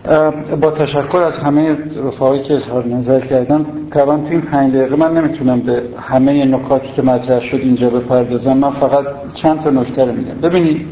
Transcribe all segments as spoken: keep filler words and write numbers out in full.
با تشکر از همه رفقایی که اظهار نظر کردن. طبعا تو این پنج دقیقه من نمیتونم به همه نکاتی که مطرح شد اینجا بپردازم. من فقط چند تا نکته رو میگم. ببینید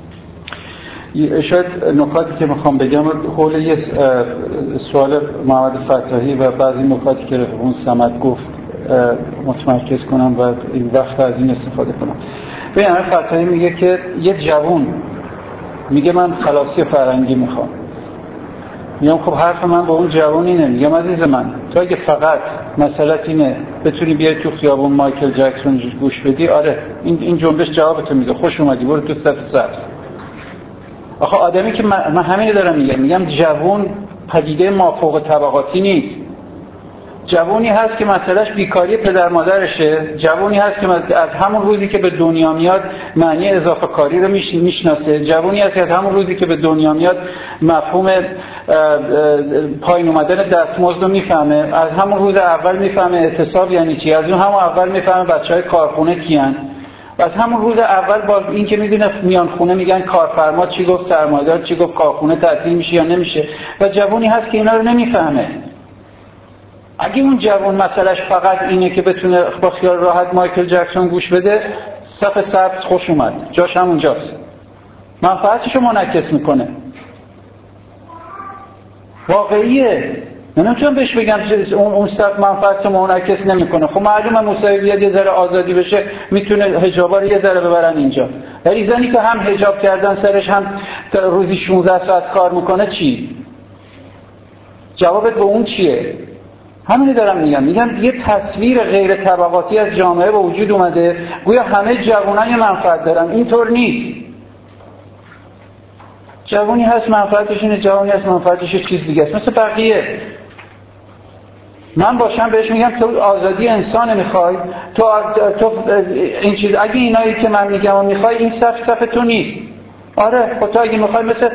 شاید نکاتی که میخوام بگم حول یه سوال محمد فتاحی و بعضی نکاتی که اون صمد گفت متمرکز کنم و این وقت از این استفاده کنم. ببین محمد فتاحی میگه که یه جوون میگه من خلاصی فرنگی میخوام. میگم خب حرف من با اون جوان اینه. میگم عزیز من تو اگه فقط مسئلت اینه بتونی بیای تو خیابون مایکل جکسون گوش بدی، آره این این جنبش جوابتو میده، خوش اومدی برو تو صف سبز. آخه آدمی که من, من همین دارم میگم میگم جوان پدیده مافوق طبقاتی نیست. جوانی هست که مسئلهش بیکاری پدر مادرشه، جوانی هست که از همون روزی که به دنیا میاد معنی اضافه کاری رو میشناسه، جوانی هست که از همون روزی که به دنیا میاد مفهوم پایین اومدن دستمزد رو میفهمه، از همون روز اول میفهمه اعتصاب یعنی چی، از اون همون اول میفهمه بچهای کارخونه کیان، و از همون روز اول با این که میدونه میان خونه میگن کارفرما چی گفت، سرمایه‌دار چی گفت، کارخونه تعطیل میشه یا نمیشه، و جوانی هست که اینا رو نمیفهمه. اگه اون جوان مسئلهش فقط اینه که بتونه با خیال راحت مایکل جکسون گوش بده، صف سبز خوش اومد، جاش همونجاست، منفعتشو منعکس میکنه. واقعیه. نمیتونم بهش بگم اون اون صف منفعتشو منعکس نمیکنه. خب معلومه موسوی بیاد یه ذره آزادی بشه میتونه حجابا رو یه ذره ببرن اینجا، ولی زنی که هم حجاب کردن سرش هم روزی شانزده ساعت کار میکنه چی؟ جوابت به اون چیه؟ همینی دارم میگم. میگم یه تصویر غیر طبقاتی از جامعه به وجود اومده، گویا همه جوانان یه منفعت دارن. اینطور نیست. جوانی هست منفعتش اینه، جوانی هست منفعتش چیز دیگه است، مثل بقیه. من باشم بهش میگم تو آزادی انسان میخوای، تو تو این چیز، اگه اینایی که من میگم و میخوای، این صف صف تو نیست. آره خب تو اگه میخوای مثل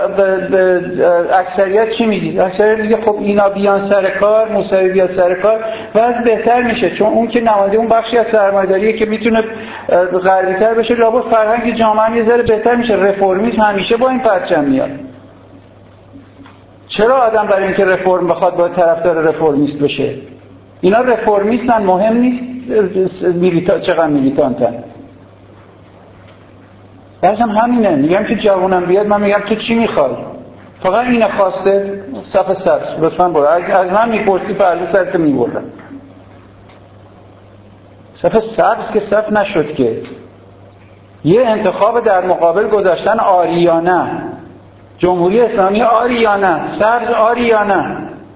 اکثریت چی میگی؟ اکثریت میگه خب اینا بیان سر کار، موسوی بیاد سر کار، وضع بهتر میشه، چون اون که نماینده اون بخشی از سرمایه‌داریه که میتونه غربی‌تر بشه، لابد فرهنگ جامعه یه ذره بهتر میشه. رفرمیسم همیشه با این پرچم میاد. چرا آدم برای اینکه رفرم بخواد باید طرفدار رفرمیست بشه؟ اینا رفرمیستن، مهم نیست میلیتا چقدر میلیتانتن. درستم همینه. میگم که جوانم بیاد، من میگم تو چی میخوای؟ فقط اینه خواسته، صف سبز لطفاً برو. از من میپرسی فردا سرت میبردم. صف سبز که صف نشد که. یه انتخاب در مقابل گذاشتن آریانه، جمهوری اسلامی آریانه، سبز آریانه.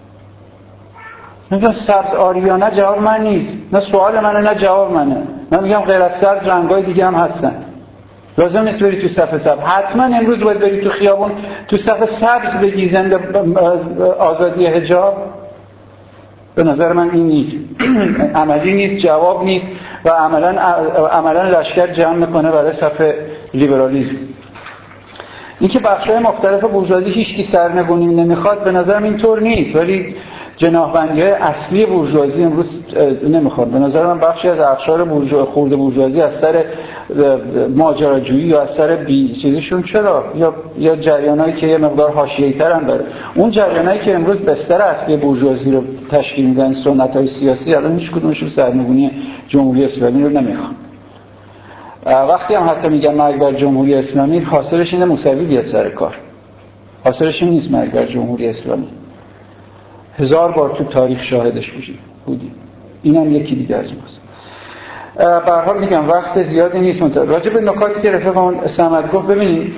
میگم سبز آریانه جواب من نیست، نه سوال منه نه جواب منه. من میگم غیر از سبز رنگای دیگه هم هستن. لازم نیست بری تو صف سبز. حتما امروز باید بری تو خیابون تو صف سبز بگی زنده آزادی حجاب. به نظر من این نیست. عملی نیست، جواب نیست و عملا عملا لشکر جمع میکنه برای صف لیبرالیسم. این که بخشای مختلف بورژوازی هیچکی سرنگونی نمیخواد، به نظر من اینطور نیست، ولی جناحبندی‌های اصلی بورژوازی امروز نمیخواد. به نظر من بخشی از اقشار بورژوا خرد بورژوازی از سر ماجراجویی یا از سر بی چیزشون چرا یا یا جریانایی که یه مقدار حاشیه‌ای‌تر هم داره، اون جریانایی که امروز بستر اصلی بورژوازی رو تشکیل میدن، سنت‌های سیاسی، الان هیچ کدومشون سرنگونی جمهوری اسلامی رو نمیخوان. وقتی هم حتی میگن مرگ بر جمهوری اسلامی، حاصلش اینه موسوی بیاد سر کار. حاصلش این نیست مرگ بر جمهوری اسلامی. هزار بار تو تاریخ شاهدش بودیم. اینم یکی دیگه از ماست. به هر حال میگم وقت زیادی نیست. منتظر راجع به نکاتی که رفیقمون صمد گفت، ببینید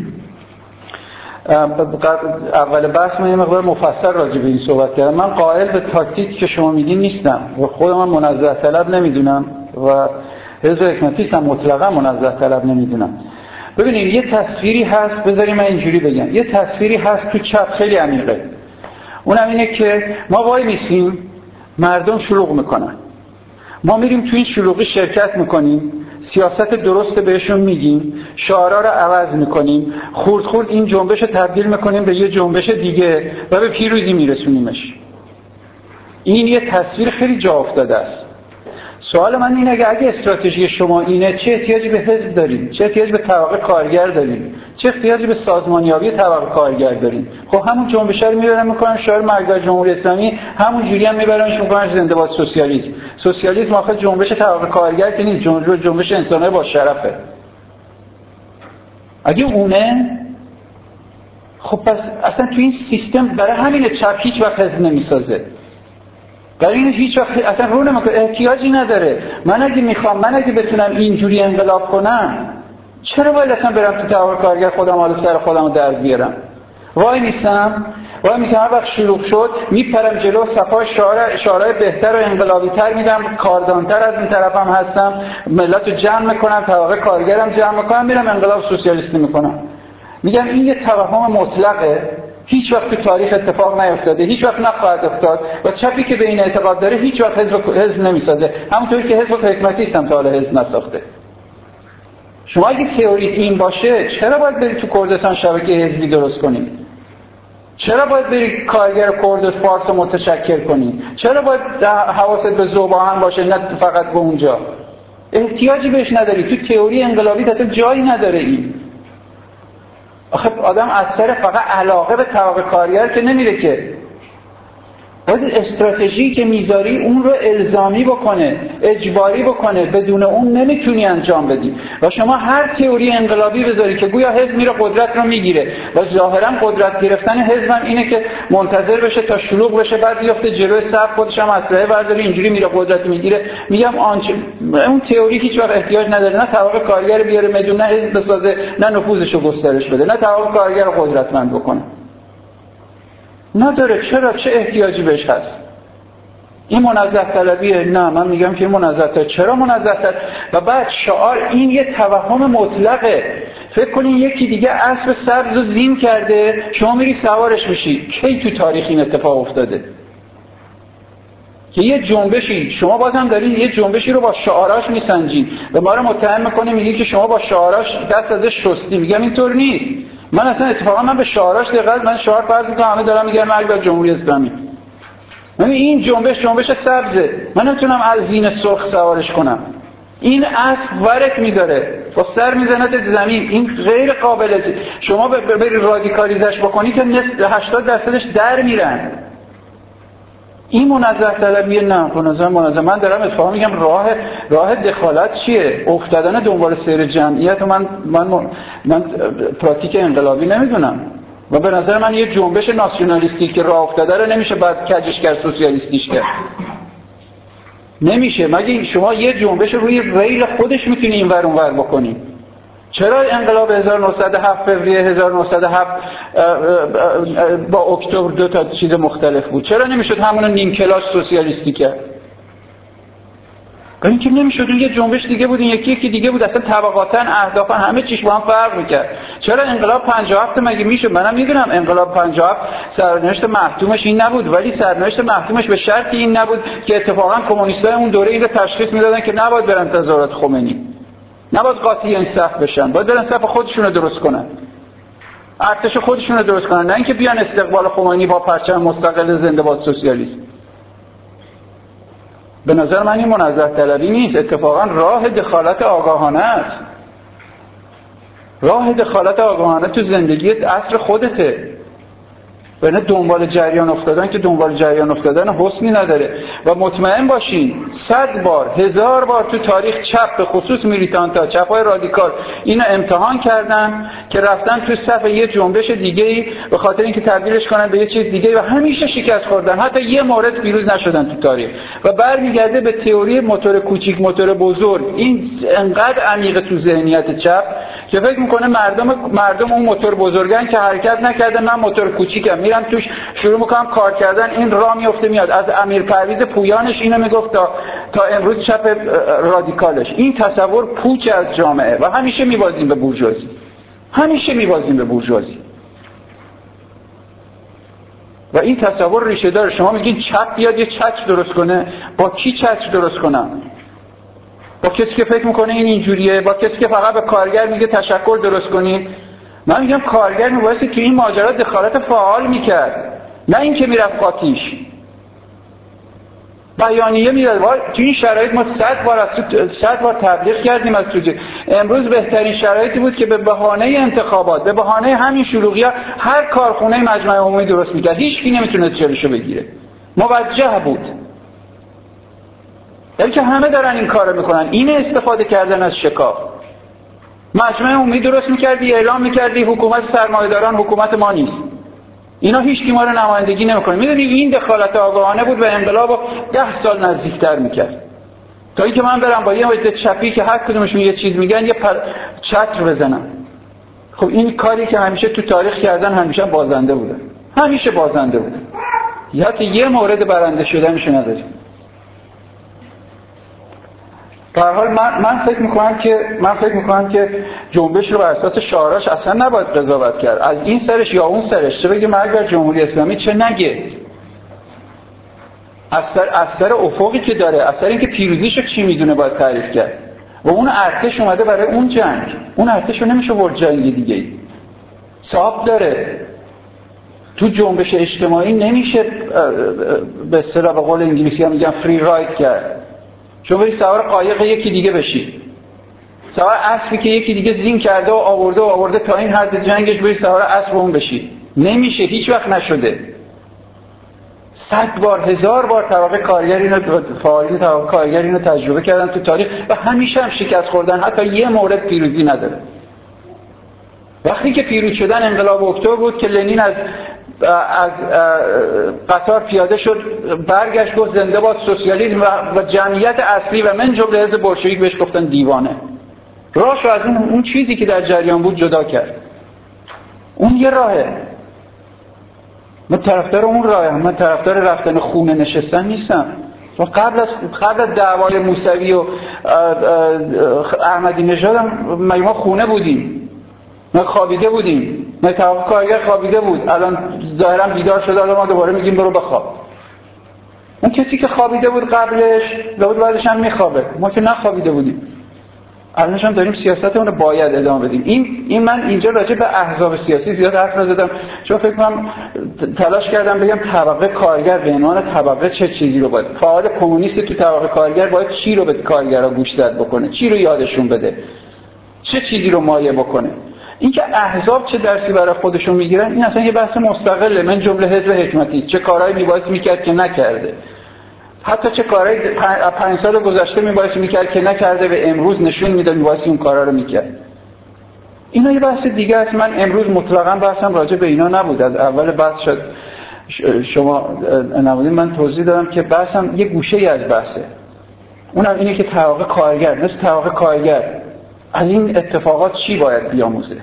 اول بحث من یه مقدار مفصل راجع به این صحبت کردم. من قائل به تاکتیک که شما میگین نیستم و خودم منزه طلب نمیدونم و حزب حکمتیست هم مطلقا منزه طلب نمیدونم. ببینید یه تصویری هست، بذاریم من اینجوری بگم، یه تصویری هست تو چپ خیلی عمیقه. اونم اینه که ما وای میسیم مردم شلوغ میکنن، ما میریم تو این شلوغی شرکت میکنیم، سیاست درست بهشون میگیم، شعارا رو عوض میکنیم، خورد خورد این جنبش رو تبدیل میکنیم به یه جنبش دیگه و به پیروزی میرسونیمش. این یه تصویر خیلی جا افتاده است. سوال من اینه که اگه استراتژی شما اینه، چه احتیاجی به حزب دارید؟ چه احتیاجی به طبقه کارگر دارید؟ چه احتیاجی به سازمانیابی طبقه کارگر داریم؟ خب همون جنبش رو میبرن میکنن شعار مرگ جمهوری اسلامی، همون جوری هم میبرنش میکنن زنده باد سوسیالیسم. سوسیالیسم آخه جنبش طبقه کارگر که نیست، جنبش جنبش انسانای با شرفه. اگه اونه خب پس اصلا تو این سیستم برای همین چپ هیچ وقت حزب نمیسازه. برای این هیچ وقت اصلا رو نمیکنه، احتیاجی نداره. من اگه میخوام، من اگه بتونم اینجوری انقلاب کنم، چرا باید اصلا برم تو طبقه کارگر خودم حالا سر خودم رو در بیارم؟ وای میسم وای میسم هر وقت شلوغ شد میپرم جلو صفای شعار شعارهای بهتر و انقلابی تر میدم، کاردانتر از این طرفم هستم، ملت رو جمع میکنم، طبقه کارگرم جمع میکنم، میرم انقلاب سوسیالیستی میکنم. میگم این یه توهم مطلقه، هیچ وقت تو تاریخ اتفاق نیفتاده، هیچ وقت نخواهد افتاد و چپی که به این اعتقاد داره هیچ وقت حزب حزب نمیسازه، همونطوری که حزب حکمتی هم تا حالا حزب نساخته. شما اگه تئوری این باشه چرا باید بری تو کردستان شبکه حزبی درست کنی؟ چرا باید بری کارگر کرد فارس رو متشکل کنی؟ چرا باید حواست به ذوب‌آهن باشه نه فقط به اونجا؟ احتیاجی بهش نداری. تو تئوری انقلابی اصلا جایی نداره این. آخه آدم از سر فقط علاقه به طبقه کارگر که نمیره که، باید استراتژی که میذاری اون رو الزامی بکنه، اجباری بکنه، بدون اون نمیتونی انجام بدی. و شما هر تئوری انقلابی بذاری که گویا حزب میره قدرت رو میگیره و ظاهرا قدرت گرفتن حزب هم اینه که منتظر بشه تا شلوغ بشه بعد بیفته جلوی صف خودش هم اسلحه برداره اینجوری میره قدرت میگیره، میگم آنچه اون تئوری هیچ وقت احتیاج نداره، نه طبقه کارگر بیاره میدون، نه حزب بسازه، نه نفوذش رو گسترش بده، نه طبقه کارگر رو قدرتمند بکنه. نداره. چرا؟ چه احتیاجی بهش هست؟ این منزه طلبیه؟ نه، من میگم که منزه طلب. چرا منزه طلب؟ و بعد شعار این یه توهم مطلقه. فکر کنین یکی دیگه اسب سبز رو زین کرده، شما میری سوارش میشی. کی تو تاریخ این اتفاق افتاده که یه جنبشی شما بازم دارین یه جنبشی رو با شعاراش میسنجین و ما رو متهم میکنه، میگی که شما با شعاراش دست ازش شستی. میگم اینطور نیست. من اصلا اتفاقا من به شعاراش دقت، من شعار فرض میکنم همه دارم میگن مرگ بر جمهوری اسلامی. من این جنبش جنبش سبزه، من نمیتونم از زین سرخ سوارش کنم. این اسب ورک میداره با سر میزنه زمین، این غیر قابل. شما بری رادیکالیزش بکنی که نصف هشتاد درصدش در میرن. این منزه طلبیه؟ نه، به نظر منزه. من دارم اتفاقا میگم راه راه دخالت چیه؟ افتادن دنبال سیر جمعیت. و من من من پراتیک انقلابی نمیدونم و به نظر من یه جنبش ناسیونالیستی که راه افتاده رو نمیشه بعد کجش کرد، سوسیالیستیش کرد. نمیشه. مگه شما یه جنبش روی ریل خودش میتونی اینور اونور بکنی؟ چرا انقلاب هزار و نهصد و هفت فوریه هزار و نهصد و هفت با اکتبر دو تا چیز مختلف بود؟ چرا نمیشد همونو نیم کلاس سوسیالیستی کرد؟ این که نمیشد. اون یه جنبش دیگه بود، این یکی یکی دیگه بود، اصلا طبقاتاً اهداف همه چیش با هم فرق میکرد. چرا انقلاب پنجاه و هفت مگه میشد؟ منم میدونم انقلاب پنجاه و هفت سرنوشت محتومش این نبود، ولی سرنوشت محتومش به شرطی این نبود که اتفاقا کمونیستای اون دوره این رو تشخیص میدادن که نباید برن تظاهرات خمینی، نباید قاطی این صف بشن، باید برن صف خودشون رو درست کنن، ارتش خودشون رو درست کنن، نه اینکه بیان استقبال خمینی با پرچم مستقل زنده باد سوسیالیسم. به نظر من این منزه طلبی نیست، اتفاقا راه دخالت آگاهانه است. راه دخالت آگاهانه تو زندگی عصر خودته. و نه دنبال جریان افتادن که دنبال جریان افتادن حسنی نداره. و مطمئن باشین صد بار هزار بار تو تاریخ چپ به خصوص میلیتانتا، چپای رادیکال اینو امتحان کردن که رفتن تو صف یه جنبش دیگه‌ای به خاطر اینکه تبدیلش کنن به یه چیز دیگه‌ای و همیشه شکست خوردن، حتی یه مورد پیروز نشدن تو تاریخ. و برمیگرده به تئوری موتور کوچیک موتور بزرگ. این انقدر عمیق تو ذهنیت چپ که فکر میکنه مردم مردم اون موتور بزرگن که حرکت نکرده، من موتور کوچیکم میرم توش شروع میکنم کار کردن، این راه میفته میاد. از امیر پرویز پویانش اینو میگفت تا تا امروز چپ رادیکالش. این تصور پوچ از جامعه و همیشه میبازیم به بورژوازی، همیشه میبازیم به بورژوازی. و این تصور ریشه داره. شما میگین چپ بیاد یه چتر درست کنه، با کی چتر درست کنن؟ با کسی که فکر میکنه این اینجوریه، با کسی که فقط به کارگر میگه تشکر درست کنید. من میگم کارگر میبایستی تو این ماجرا دخالت فعال میکرد، نه این که میرفت قاطیش. بیانیه میداد. تو این شرایط ما صد بار از تو صد بار تبلیغ کردیم از تو. امروز بهترین شرایطی بود که به بهانه انتخابات، به بهانه همین شلوغی‌ها، هر کارخونه مجمع عمومی درست میکرد، هیچ کی نمیتونه جلوشو بگیره. موجه بود. بلکه همه دارن این کارو میکنن. این استفاده کردن از شکاف. مجمع عمومی درست میکردی، اعلام میکردی حکومت سرمایه‌داران حکومت ما نیست. اینا هیچ کی ما رو نمایندگی نمیکنه. میدونی این دخالت آگاهانه بود و انقلابو ده سال نزدیکتر میکرد. تا اینکه من برم با یه عده چپی که هر کدومشون یه چیز میگن یه پر... چتر بزنم. خب این کاری که همیشه تو تاریخ کردن همیشه بازنده بوده. همیشه بازنده بوده. یا که یه مورد برنده شدنشو نداریم. در حال من من فکر میکنم که من فکر میکنم که جنبش رو بر اساس شعاراش اصلا نباید قضاوت کرد. از این سرش یا اون سرش، چه بگه مرگ بر جمهوری اسلامی، چه نگه. از سر از سر افقی که داره، از سر اینکه پیروزیشو چی میدونه باید تعریف کرد. و اون ارتش اومده برای اون جنگ. اون ارتش رو نمیشه برد جنگ دیگه. صاحب داره. تو جنبش اجتماعی نمیشه به اصطلاح به قول انگلیسی‌ها میگن فری راید کرد. شما بری سوار قایق یکی دیگه بشی، سوار اسبی که یکی دیگه زین کرده و آورده و آورده تا این حد جنگش، بری سوار اسب اون بشی. نمیشه، هیچ وقت نشده. صد بار هزار بار طبقه کارگر اینو فعالین طبقه کارگر اینو تجربه کردن تو تاریخ و همیشه هم شکست خوردن، حتی یه مورد پیروزی نداره. وقتی که پیروز شدن انقلاب اکتبر بود که لنین از از قطار پیاده شد، برگشت گفت زنده باد سوسیالیسم و جمعیت اصلی و من جمله حزب بلشویک بهش گفتن دیوانه. راهشو از اون اون چیزی که در جریان بود جدا کرد. اون یه راهه. من طرفدار اون راهه، من طرفدار رفتن خونه نشستن نیستم. و قبل از قبل از دعوای موسوی و احمدی نژاد ما خونه بودیم، ما خوابیده بودیم، ما طبقه کارگر خوابیده بود، الان ظاهرا بیدار شده، الان ما دوباره میگیم برو بخواب. اون کسی که خوابیده بود قبلش لابد بعدش هم میخوابه، ما که نخوابیده بودیم. الانش هم داریم سیاستمون رو باید ادامه بدیم. این این من اینجا راجع به احزاب سیاسی زیاد حرف نزدم، چون فکر کنم تلاش کردم بگم طبقه کارگر به عنوان طبقه چه چیزی رو باید، فعال کمونیست تو طبقه کارگر باید چی رو به کارگرا گوشزد بکنه، چی رو یادشون بده، چه چیزی رو مایه بکنه. اینکه احزاب چه درسی برای خودشون میگیرن این اصلا یه بحث مستقله. من جمله حزب حکمتی چه کارهایی میبایست میکرد که نکرده، حتی چه کارهایی پنج سال گذشته میبایست میکرد که نکرده و امروز نشون میده میبایست اون کارا رو میکرد. اینا یه بحث دیگه است. من امروز مطلقاً بحثم راجع به اینا نبود. از اول بحث شد شما نبودین، من توضیح دادم که بحثم یه گوشه‌ای از بحثه. اونم اینه که طبقه کارگر مثل طبقه کارگر از این اتفاقات چی باید بیاموزه.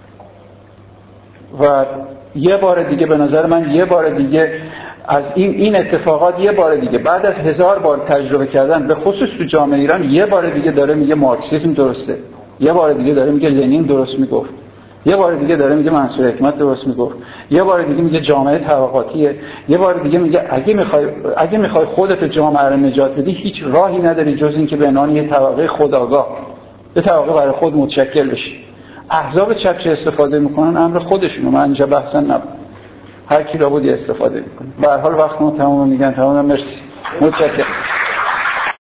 و یه بار دیگه به نظر من یه بار دیگه از این این اتفاقات یه بار دیگه بعد از هزار بار تجربه کردن، به خصوص تو جامعه ایران، یه بار دیگه داره میگه مارکسیسم درسته، یه بار دیگه داره میگه لنین درست میگفت، یه بار دیگه داره میگه منصور حکمت درست میگفت، یه بار دیگه میگه جامعه طبقاتیه، یه بار دیگه میگه اگه میخوای اگه میخوای خودت جامعه رو نجات بدی هیچ راهی نداری جز این که به عنوان یه طبقه خودآگاه به طبقه برای خود متشکل بشی. احزاب چپ چه استفاده میکنن امر خودشونو، من اینجا بحثا نبود، هر کی لابد استفاده میکنه. به هر حال وقت ما تمام، میگن تمام. مرسی، متشکرم.